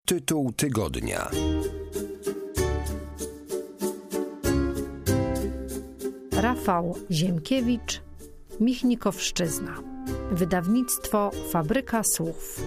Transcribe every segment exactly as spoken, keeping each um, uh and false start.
Tytuł tygodnia. Rafał Ziemkiewicz, Michnikowszczyzna. Wydawnictwo Fabryka Słów.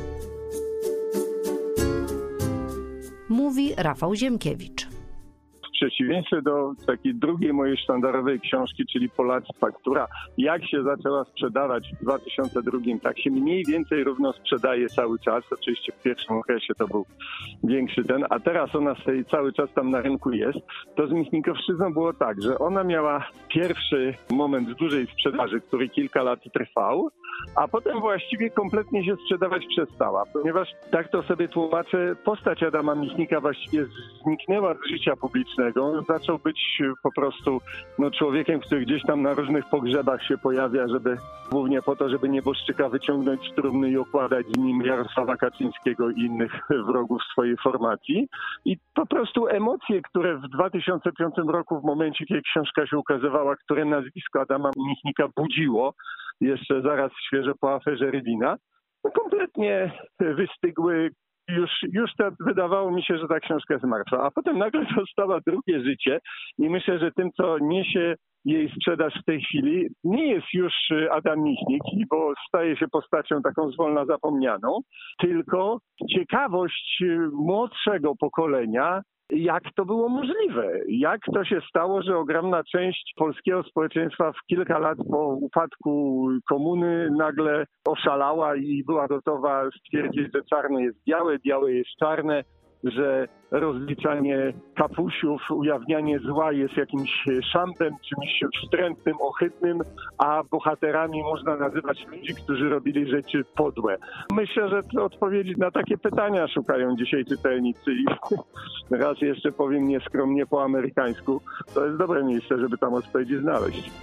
Mówi Rafał Ziemkiewicz. W przeciwieństwie do takiej drugiej mojej sztandarowej książki, czyli Polactwa, która jak się zaczęła sprzedawać w dwa tysiące drugim, tak się mniej więcej równo sprzedaje cały czas. Oczywiście w pierwszym okresie to był większy ten, a teraz ona stoi cały czas tam na rynku jest. To z Michnikowszczyzną było tak, że ona miała pierwszy moment dużej sprzedaży, który kilka lat trwał, a potem właściwie kompletnie się sprzedawać przestała, ponieważ tak to sobie tłumaczę, postać Adama Michnika właściwie zniknęła z życia publicznego. On zaczął być po prostu no, człowiekiem, który gdzieś tam na różnych pogrzebach się pojawia, żeby głównie po to, żeby nieboszczyka wyciągnąć z trumny i okładać z nim Jarosława Kaczyńskiego i innych wrogów swojej formacji. I po prostu emocje, które w dwa tysiące piątym roku, w momencie, kiedy książka się ukazywała, które nazwisko Adama Michnika budziło, jeszcze zaraz świeżo po aferze Rywina, no kompletnie wystygły. Już, już to wydawało mi się, że ta książka jest martwa. A potem nagle dostała drugie życie i myślę, że tym, co niesie jej sprzedaż w tej chwili, nie jest już Adam Michnik, bo staje się postacią taką zwolna zapomnianą, tylko ciekawość młodszego pokolenia, jak to było możliwe? Jak to się stało, że ogromna część polskiego społeczeństwa w kilka lat po upadku komuny nagle oszalała i była gotowa stwierdzić, że czarne jest białe, białe jest czarne, że rozliczanie kapusiów, ujawnianie zła jest jakimś szantem, czymś wstrętnym, ohydnym, a bohaterami można nazywać ludzi, którzy robili rzeczy podłe. Myślę, że te odpowiedzi na takie pytania szukają dzisiaj czytelnicy i raz jeszcze powiem nieskromnie po amerykańsku, to jest dobre miejsce, żeby tam odpowiedzi znaleźć.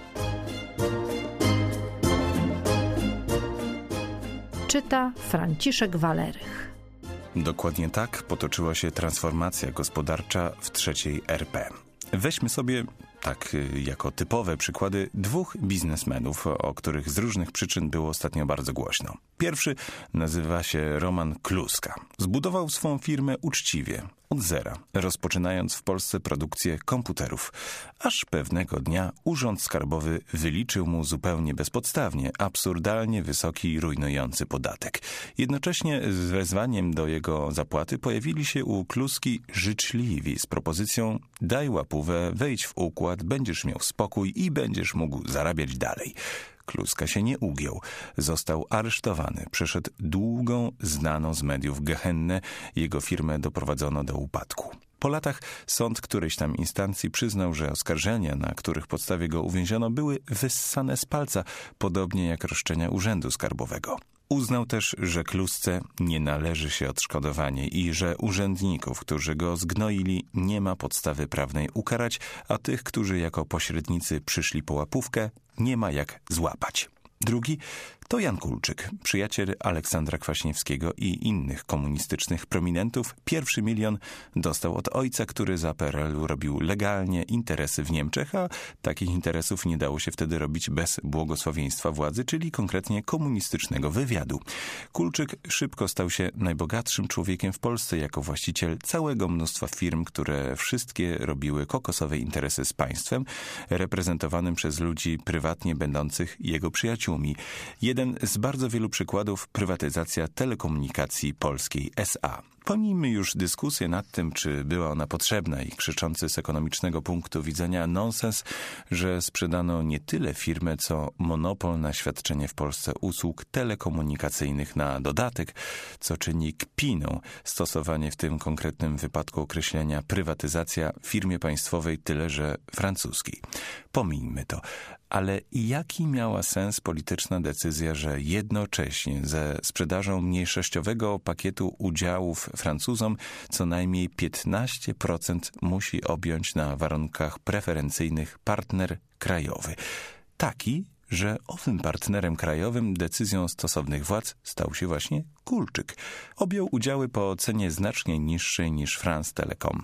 Czyta Franciszek Walerych. Dokładnie tak potoczyła się transformacja gospodarcza w trzeciej R P. Weźmy sobie, tak jako typowe przykłady, dwóch biznesmenów, o których z różnych przyczyn było ostatnio bardzo głośno. Pierwszy nazywa się Roman Kluska. Zbudował swą firmę uczciwie, od zera, rozpoczynając w Polsce produkcję komputerów. Aż pewnego dnia Urząd Skarbowy wyliczył mu zupełnie bezpodstawnie absurdalnie wysoki i rujnujący podatek. Jednocześnie z wezwaniem do jego zapłaty pojawili się u Kluski życzliwi z propozycją: daj łapówę, wejdź w układ, będziesz miał spokój i będziesz mógł zarabiać dalej. Kluska się nie ugiął. Został aresztowany. Przeszedł długą, znaną z mediów gehennę. Jego firmę doprowadzono do upadku. Po latach sąd którejś tam instancji przyznał, że oskarżenia, na których podstawie go uwięziono, były wyssane z palca, podobnie jak roszczenia Urzędu Skarbowego. Uznał też, że Klusce nie należy się odszkodowanie i że urzędników, którzy go zgnoili, nie ma podstawy prawnej ukarać, a tych, którzy jako pośrednicy przyszli po łapówkę, nie ma jak złapać. Drugi to Jan Kulczyk, przyjaciel Aleksandra Kwaśniewskiego i innych komunistycznych prominentów. Pierwszy milion dostał od ojca, który za P R L-u robił legalnie interesy w Niemczech, a takich interesów nie dało się wtedy robić bez błogosławieństwa władzy, czyli konkretnie komunistycznego wywiadu. Kulczyk szybko stał się najbogatszym człowiekiem w Polsce jako właściciel całego mnóstwa firm, które wszystkie robiły kokosowe interesy z państwem, reprezentowanym przez ludzi prywatnie będących jego przyjaciółmi. Jeden z bardzo wielu przykładów: prywatyzacja telekomunikacji polskiej S A. Pomijmy już dyskusję nad tym, czy była ona potrzebna i krzyczący z ekonomicznego punktu widzenia nonsens, że sprzedano nie tyle firmę, co monopol na świadczenie w Polsce usług telekomunikacyjnych na dodatek, co czyni kpiną stosowanie w tym konkretnym wypadku określenia prywatyzacja firmie państwowej, tyle że francuskiej. Pomijmy to. Ale jaki miała sens polityczna decyzja, że jednocześnie ze sprzedażą mniejszościowego pakietu udziałów Francuzom co najmniej piętnaście procent musi objąć na warunkach preferencyjnych partner krajowy? Taki, że owym partnerem krajowym decyzją stosownych władz stał się właśnie Kulczyk. Objął udziały po cenie znacznie niższej niż France Telecom.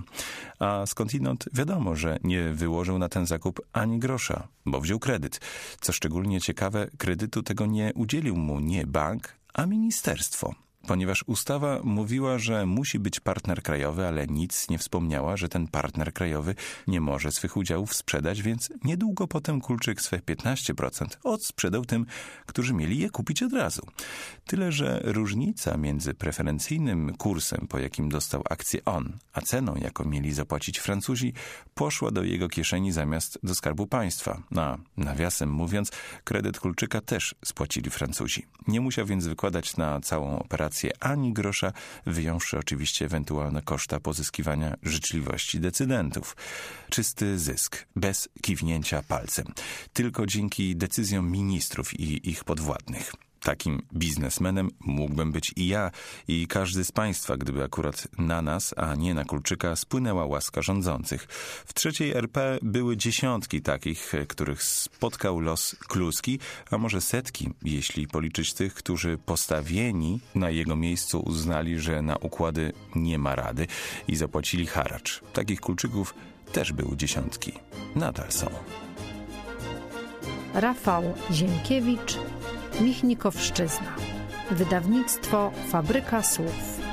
A skądinąd wiadomo, że nie wyłożył na ten zakup ani grosza, bo wziął kredyt. Co szczególnie ciekawe, kredytu tego nie udzielił mu nie bank, a ministerstwo. ponieważ ustawa mówiła, że musi być partner krajowy, ale nic nie wspomniała, że ten partner krajowy nie może swych udziałów sprzedać, więc niedługo potem Kulczyk swe piętnaście procent odsprzedał tym, którzy mieli je kupić od razu. Tyle, że różnica między preferencyjnym kursem, po jakim dostał akcję on, a ceną, jaką mieli zapłacić Francuzi, poszła do jego kieszeni zamiast do Skarbu Państwa. A nawiasem mówiąc, kredyt Kulczyka też spłacili Francuzi. Nie musiał więc wykładać na całą operację ani grosza, wyjąwszy oczywiście ewentualne koszta pozyskiwania życzliwości decydentów. Czysty zysk, bez kiwnięcia palcem. Tylko dzięki decyzjom ministrów i ich podwładnych. Takim biznesmenem mógłbym być i ja, i każdy z państwa, gdyby akurat na nas, a nie na Kulczyka, spłynęła łaska rządzących. W trzeciej R P były dziesiątki takich, których spotkał los kluski, a może setki, jeśli policzyć tych, którzy postawieni na jego miejscu uznali, że na układy nie ma rady i zapłacili haracz. Takich Kulczyków też były dziesiątki. Nadal są. Rafał Ziemkiewicz, Michnikowszczyzna. Wydawnictwo Fabryka Słów.